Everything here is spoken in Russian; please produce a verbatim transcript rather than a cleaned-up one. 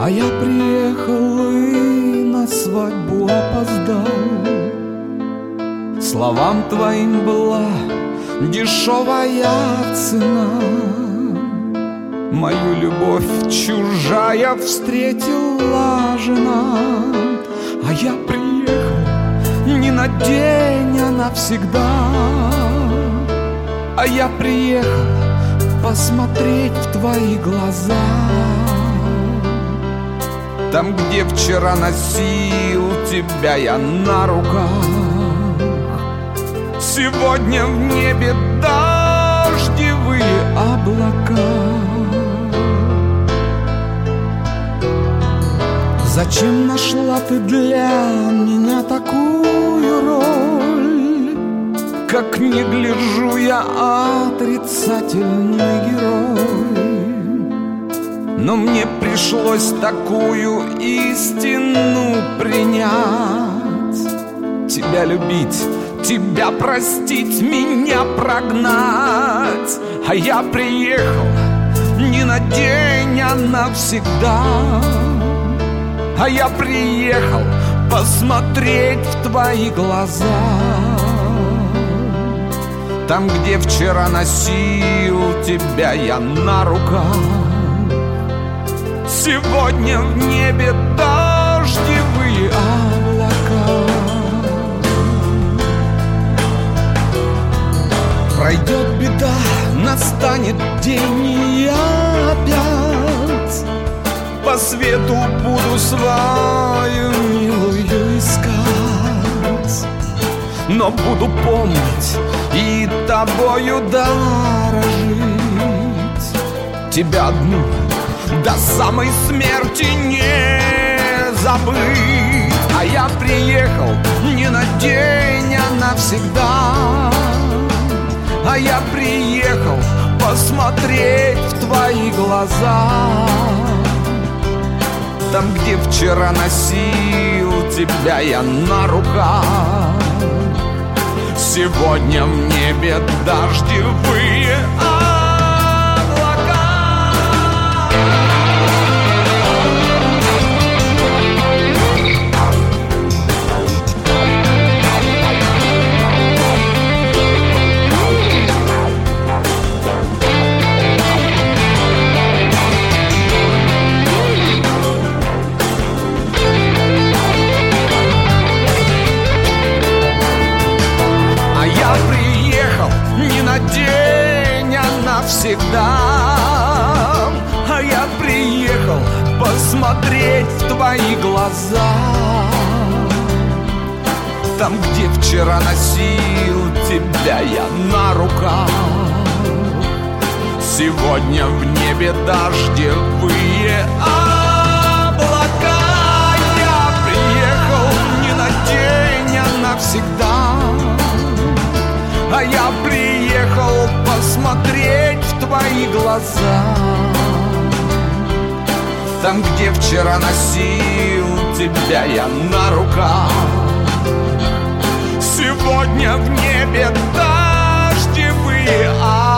А я приехал и на свадьбу опоздал. Словам твоим была дешевая цена. Мою любовь чужая встретила жена. А я приехал не на день, а навсегда. А я приехал посмотреть в твои глаза. Там, где вчера носил тебя я на руках, сегодня в небе дождевые облака. Зачем нашла ты для меня такую роль? Как не гляжу, я отрицательный герой. Но мне пришлось такую истину принять. Тебя любить, тебя простить, меня прогнать. А я приехал не на день, а навсегда. А я приехал посмотреть в твои глаза. Там, где вчера носил тебя я на руках, сегодня в небе дождевые облака. Пройдет беда, настанет день, и я опять по свету буду свою милую искать. Но буду помнить и тобою дорожить. Тебя одну до самой смерти не забыть. А я приехал не на день, а навсегда. А я приехал посмотреть в твои глаза. Там, где вчера носил тебя я на руках, сегодня в небе дождевые облака. День, а навсегда. А я приехал посмотреть в твои глаза. Там, где вчера носил тебя я на руках, сегодня в небе дождевые облака. Я приехал не на день, а навсегда. А я приехал посмотреть в твои глаза. Там, где вчера носил тебя я на руках, сегодня в небе дождевые облака.